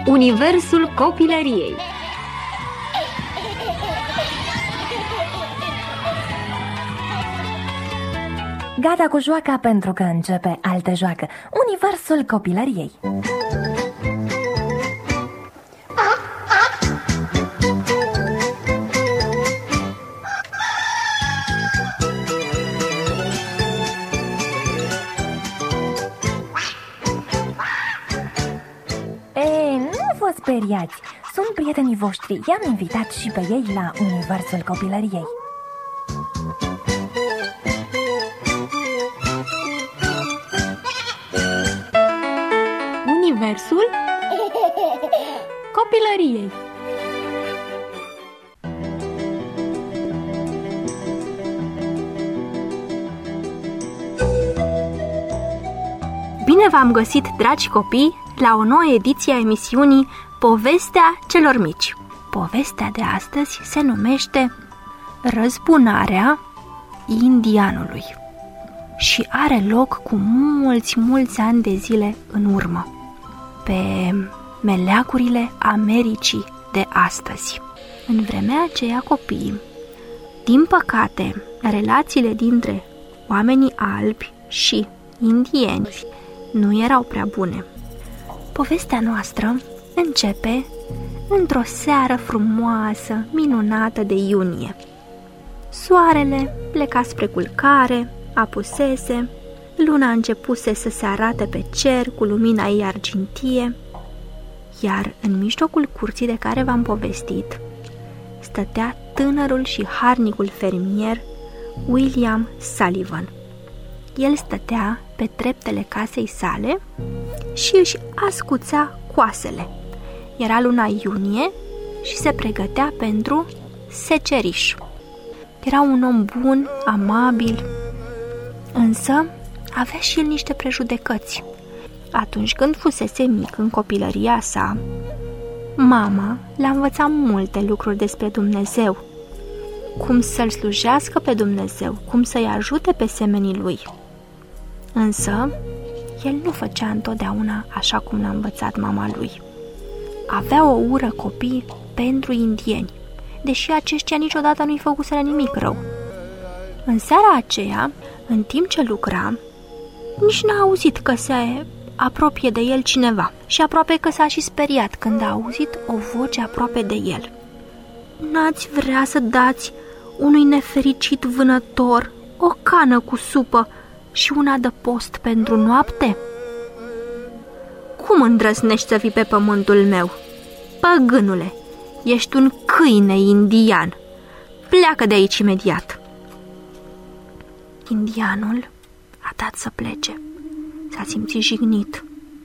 Universul copilăriei. Gata cu joaca pentru că începe altă joacă. Universul copilăriei. Nu vă speriați, sunt prietenii voștri. I-am invitat și pe ei la Universul copilăriei. Universul copilăriei. Bine v-am găsit, dragi copii, la o nouă ediție a emisiunii Povestea celor mici. Povestea de astăzi se numește Răzbunarea indianului și are loc cu mulți ani de zile în urmă, pe meleagurile Americii de astăzi. În vremea aceea, copii, din păcate, relațiile dintre oamenii albi și indieni nu erau prea bune. Povestea noastră începe într-o seară frumoasă, minunată de iunie. Soarele pleca spre culcare, apusese, luna începuse să se arate pe cer cu lumina ei argintie, iar în mijlocul curții de care v-am povestit stătea tânărul și harnicul fermier William Sullivan. El stătea pe treptele casei sale și își ascuțea coasele. Era luna iunie și se pregătea pentru seceriș. Era un om bun, amabil, însă avea și el niște prejudecăți. Atunci când fusese mic în copilăria sa, mama l-a învățat multe lucruri despre Dumnezeu, cum să-L slujească pe Dumnezeu, cum să-i ajute pe semenii lui. Însă, el nu făcea întotdeauna așa cum l-a învățat mama lui. Avea o ură, copii, pentru indieni, deși aceștia niciodată nu-i făcuseră nimic rău. În seara aceea, în timp ce lucra, nici n-a auzit că se apropie de el cineva și aproape că s-a și speriat când a auzit o voce aproape de el. N-ați vrea să dați unui nefericit vânător o cană cu supă și un adăpost pentru noapte? Cum îndrăznești să fii pe pământul meu? Păgânule, ești un câine indian. Pleacă de aici imediat. Indianul a dat să plece. S-a simțit jignit.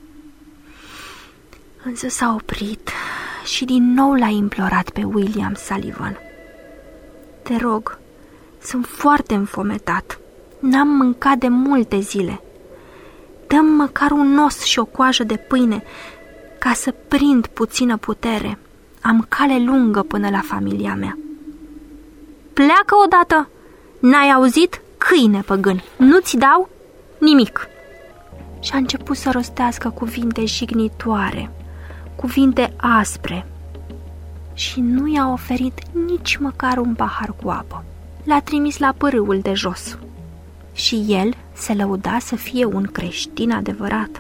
Însă s-a oprit și din nou l-a implorat pe William Sullivan. Te rog, sunt foarte înfometat. N-am mâncat de multe zile. Dă-mi măcar un os și o coajă de pâine ca să prind puțină putere. Am cale lungă până la familia mea. Pleacă odată! N-ai auzit? Câine păgân! Nu-ți dau nimic! Și a început să rostească cuvinte jignitoare, cuvinte aspre și nu i-a oferit nici măcar un pahar cu apă. L-a trimis la pârâul de jos și el se lăuda să fie un creștin adevărat.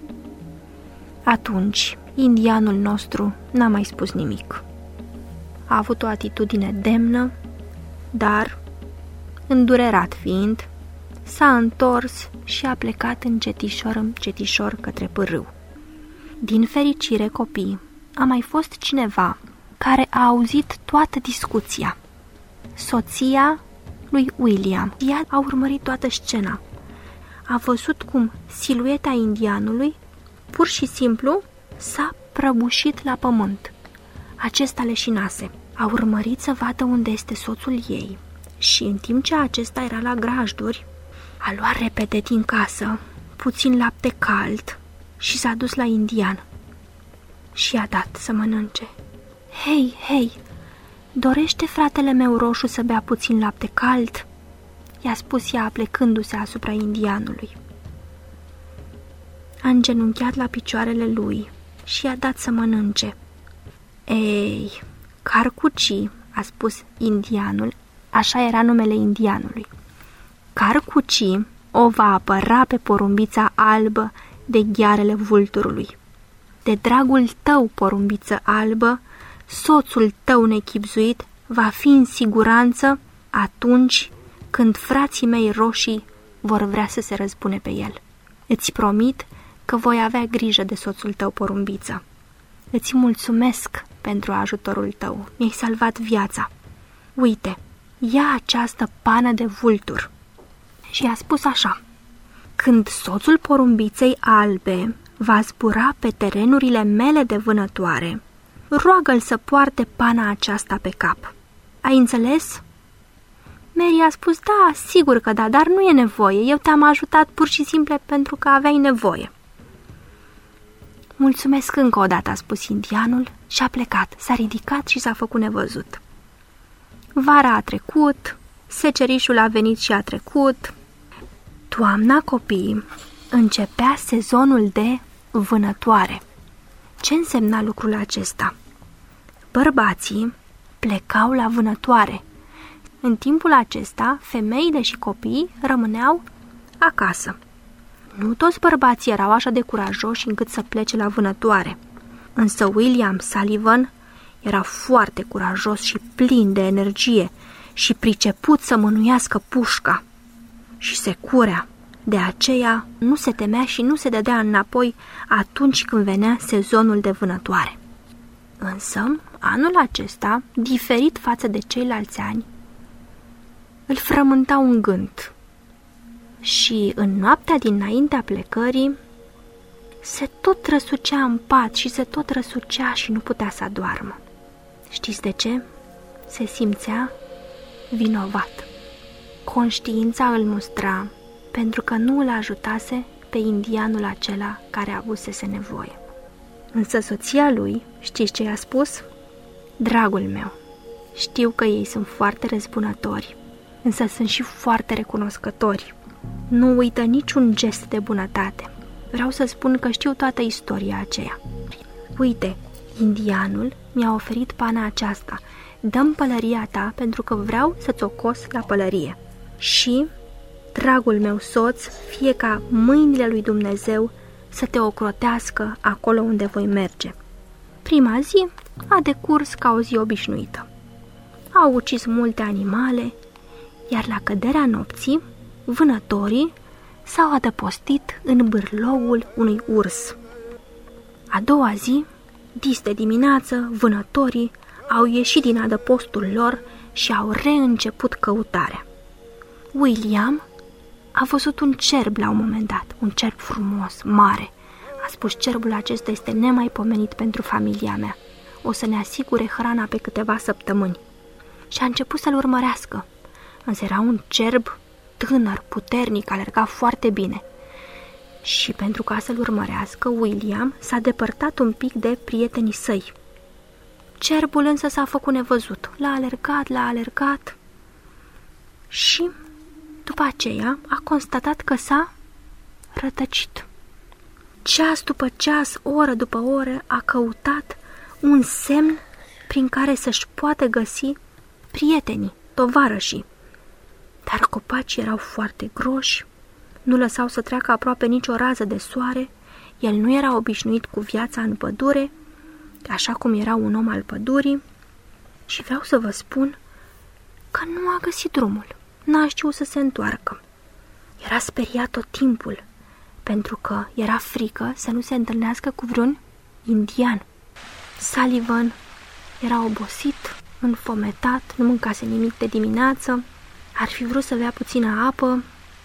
Atunci, indianul nostru n-a mai spus nimic. A avut o atitudine demnă, dar, îndurerat fiind, s-a întors și a plecat încetișor către pârâu. Din fericire, copii, a mai fost cineva care a auzit toată discuția. Soția lui William. Ea a urmărit toată scena. A văzut cum silueta indianului pur și simplu s-a prăbușit la pământ. Acesta leșinase. A urmărit să vadă unde este soțul ei și în timp ce acesta era la grajduri, a luat repede din casă puțin lapte cald și s-a dus la indian și i-a dat să mănânce. Hei, dorește fratele meu roșu să bea puțin lapte cald?" i-a spus ea, plecându-se asupra indianului. A îngenunchiat la picioarele lui și i-a dat să mănânce. Ei, Carcuci, a spus indianul, așa era numele indianului. Carcuci o va apăra pe porumbița albă de ghearele vulturului. De dragul tău, porumbiță albă, soțul tău nechibzuit va fi în siguranță atunci când frații mei roșii vor vrea să se răzbune pe el. Îți promit că voi avea grijă de soțul tău, porumbiță. Îți mulțumesc pentru ajutorul tău, mi-ai salvat viața. Uite, ia această pană de vultur. Și a spus așa: când soțul porumbiței albe va zbura pe terenurile mele de vânătoare, roagă-l să poarte pana aceasta pe cap. Ai înțeles? Mary a spus: da, sigur că da, dar nu e nevoie, eu te-am ajutat pur și simplu pentru că aveai nevoie. Mulțumesc încă o dată, a spus indianul și a plecat, s-a ridicat și s-a făcut nevăzut. Vara a trecut, secerișul a venit și a trecut. Toamna, copii, începea sezonul de vânătoare. Ce însemna lucrul acesta? Bărbații plecau la vânătoare. În timpul acesta, femeile și copiii rămâneau acasă. Nu toți bărbații erau așa de curajoși încât să plece la vânătoare, însă William Sullivan era foarte curajos și plin de energie și priceput să mânuiască pușca și se curea. De aceea nu se temea și nu se dădea înapoi atunci când venea sezonul de vânătoare. Însă, anul acesta, diferit față de ceilalți ani, îl frământa un gând. Și în noaptea dinaintea plecării se tot răsucea în pat și se tot răsucea și nu putea să adoarmă. Știți de ce? Se simțea vinovat. Conștiința îl mustra pentru că nu îl ajutase pe indianul acela care avusese nevoie. Însă soția lui, știți ce i-a spus? Dragul meu, știu că ei sunt foarte răzbunători, însă sunt și foarte recunoscători. Nu uită niciun gest de bunătate. Vreau să spun că știu toată istoria aceea. Uite, indianul mi-a oferit pana aceasta. Dă-mi pălăria ta pentru că vreau să-ți o cos la pălărie. Și, dragul meu soț, fie ca mâinile lui Dumnezeu să te ocrotească acolo unde voi merge. Prima zi a decurs ca o zi obișnuită. Au ucis multe animale, iar la căderea nopții, vânătorii s-au adăpostit în bârlogul unui urs. A doua zi, dis de dimineață, vânătorii au ieșit din adăpostul lor și au reînceput căutarea. William a văzut un cerb la un moment dat, un cerb frumos, mare. A spus: cerbul acesta este nemaipomenit pentru familia mea. O să ne asigure hrana pe câteva săptămâni. Și a început să-l urmărească. Însă era un cerb tânăr, puternic, alerga foarte bine. Și pentru ca să-l urmărească, William s-a depărtat un pic de prietenii săi. Cerbul însă s-a făcut nevăzut. L-a alergat și după aceea a constatat că s-a rătăcit. Ceas după ceas, oră după oră, a căutat un semn prin care să-și poată găsi prietenii, tovarășii. Dar copacii erau foarte groși, nu lăsau să treacă aproape nicio rază de soare, el nu era obișnuit cu viața în pădure, așa cum era un om al pădurii, și vreau să vă spun că nu a găsit drumul, n-a știut să se întoarcă. Era speriat tot timpul, pentru că era frică să nu se întâlnească cu vreun indian. Sullivan era obosit, înfometat, nu mâncase nimic de dimineață, ar fi vrut să bea puțină apă.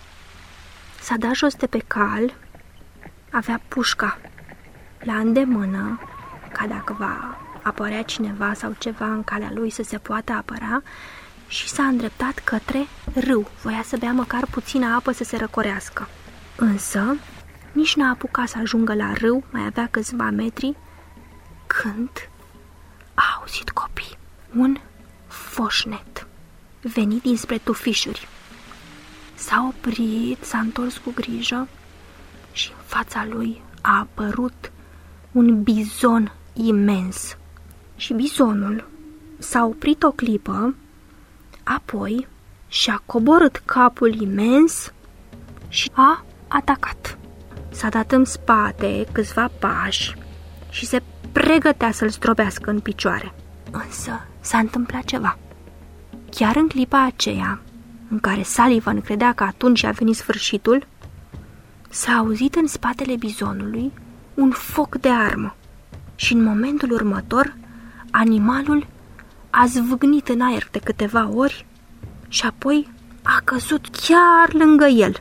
S-a dat jos de pe cal, avea pușca la îndemână, ca dacă va apărea cineva sau ceva în calea lui să se poată apăra, și s-a îndreptat către râu. Voia să bea măcar puțină apă să se răcorească. Însă nici n-a apucat să ajungă la râu, mai avea câțiva metri, când a auzit copii un foșnet venit dinspre tufișuri. S-a oprit, s-a întors cu grijă și în fața lui a apărut un bizon imens. Și bizonul s-a oprit o clipă, apoi și-a coborât capul imens și a atacat. S-a dat în spate câțiva pași și se pregătea să-l zdrobească în picioare. Însă s-a întâmplat ceva. Chiar în clipa aceea, în care Sullivan credea că atunci a venit sfârșitul, s-a auzit în spatele bizonului un foc de armă și în momentul următor animalul a zvâgnit în aer de câteva ori și apoi a căzut chiar lângă el,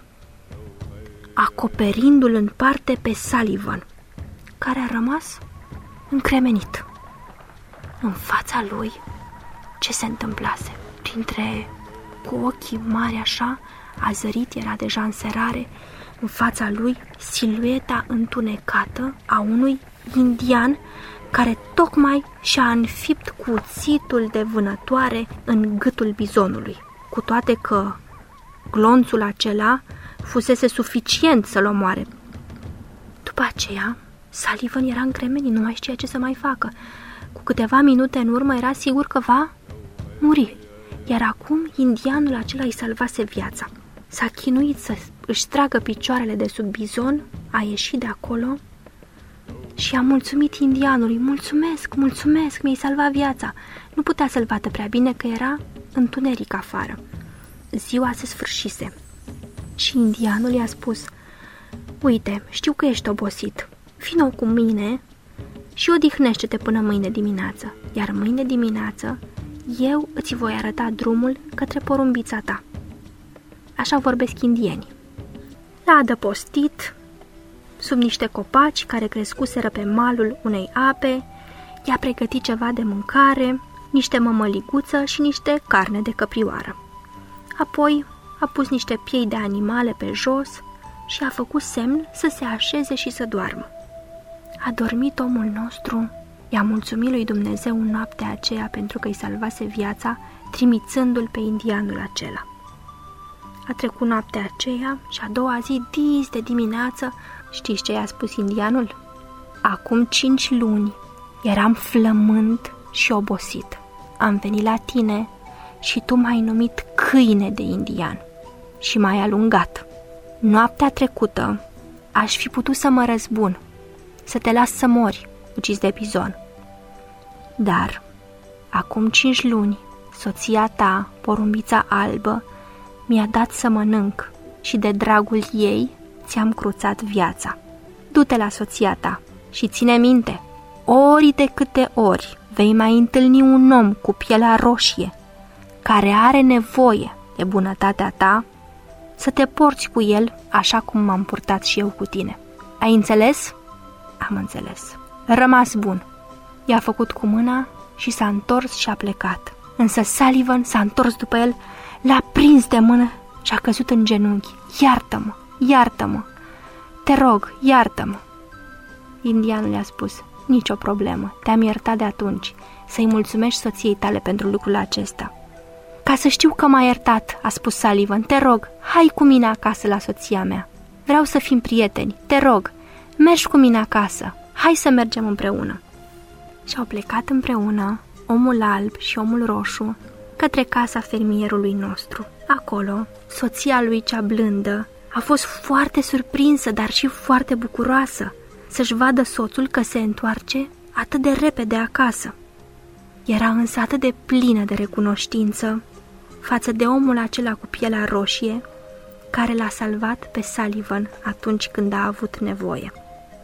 acoperindu-l în parte pe Sullivan, care a rămas încremenit. În fața lui, ce se întâmplase? Cu ochii mari așa, a zărit, era deja în serare, în fața lui silueta întunecată a unui indian care tocmai și-a înfipt cuțitul de vânătoare în gâtul bizonului, cu toate că glonțul acela fusese suficient să-l omoare. După aceea, Sullivan era încremenit, nu mai știa ce să mai facă. Cu câteva minute în urmă era sigur că va muri, iar acum indianul acela îi salvase viața. S-a chinuit să își tragă picioarele de sub bizon, a ieșit de acolo și a mulțumit indianului. Mulțumesc, mi-ai salvat viața. Nu putea să-l vadă prea bine că era întuneric afară. Ziua se sfârșise și indianul i-a spus: uite, știu că ești obosit, vino cu mine și odihnește-te până mâine dimineață, iar mâine dimineață eu îți voi arăta drumul către porumbița ta. Așa vorbesc indienii. L-a adăpostit sub niște copaci care crescuseră pe malul unei ape, i-a pregătit ceva de mâncare, niște mămăliguță și niște carne de căprioară. Apoi a pus niște piei de animale pe jos și a făcut semn să se așeze și să doarmă. A dormit omul nostru, i-a mulțumit lui Dumnezeu în noaptea aceea pentru că îi salvase viața, trimițându-l pe indianul acela. A trecut noaptea aceea și a doua zi, dis de dimineață, știți ce i-a spus indianul? Acum 5 luni eram flămând și obosit. Am venit la tine și tu m-ai numit câine de indian și m-ai alungat. Noaptea trecută aș fi putut să mă răzbun, să te las să mori, ucis de bizon. Dar acum 5 luni, soția ta, porumbița albă, mi-a dat să mănânc și de dragul ei ți-am cruțat viața. Du-te la soția ta și ține minte, ori de câte ori vei mai întâlni un om cu pielea roșie care are nevoie de bunătatea ta, să te porți cu el așa cum m-am purtat și eu cu tine. Ai înțeles? Am înțeles. Rămas bun. I-a făcut cu mâna și s-a întors și a plecat. Însă Sullivan s-a întors după el, l-a prins de mână și a căzut în genunchi. Iartă-mă, iartă-mă, te rog, iartă-mă. Indianul i-a spus: nicio problemă, te-am iertat de atunci, să-i mulțumești soției tale pentru lucrul acesta. Ca să știu că m-a iertat, a spus Sullivan, te rog, hai cu mine acasă la soția mea. Vreau să fim prieteni, te rog, mergi cu mine acasă, hai să mergem împreună. Și au plecat împreună, omul alb și omul roșu, către casa fermierului nostru. Acolo, soția lui cea blândă a fost foarte surprinsă, dar și foarte bucuroasă să-și vadă soțul că se întoarce atât de repede acasă. Era însă atât de plină de recunoștință față de omul acela cu pielea roșie care l-a salvat pe Sullivan atunci când a avut nevoie.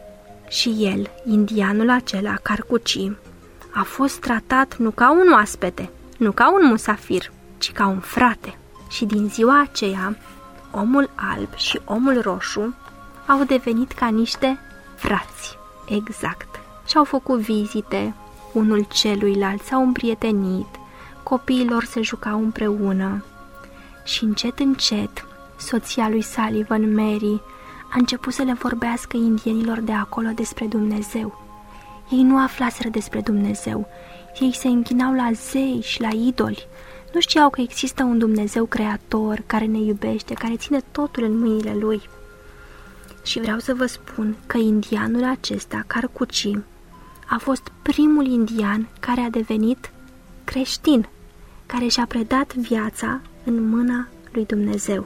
Și el, indianul acela carcuci, a fost tratat nu ca un oaspete, nu ca un musafir, ci ca un frate. Și din ziua aceea, omul alb și omul roșu au devenit ca niște frați. Exact. Și-au făcut vizite unul celuilalt, s-au împrietenit, copiilor se jucau împreună. Și încet, încet, soția lui Sullivan, Mary, a început să le vorbească indienilor de acolo despre Dumnezeu. Ei nu aflaseră despre Dumnezeu, ei se închinau la zei și la idoli. Nu știau că există un Dumnezeu creator care ne iubește, care ține totul în mâinile Lui. Și vreau să vă spun că indianul acesta, Carcuci, a fost primul indian care a devenit creștin, care și-a predat viața în mâna lui Dumnezeu.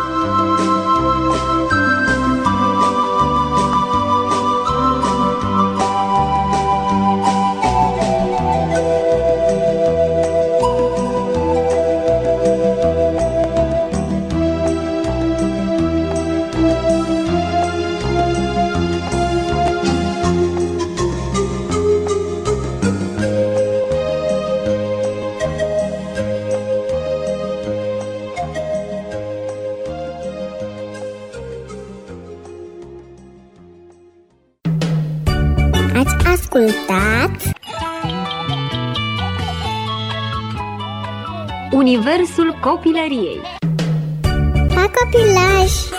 Ați ascultat Universul copilăriei. Pa copilaj!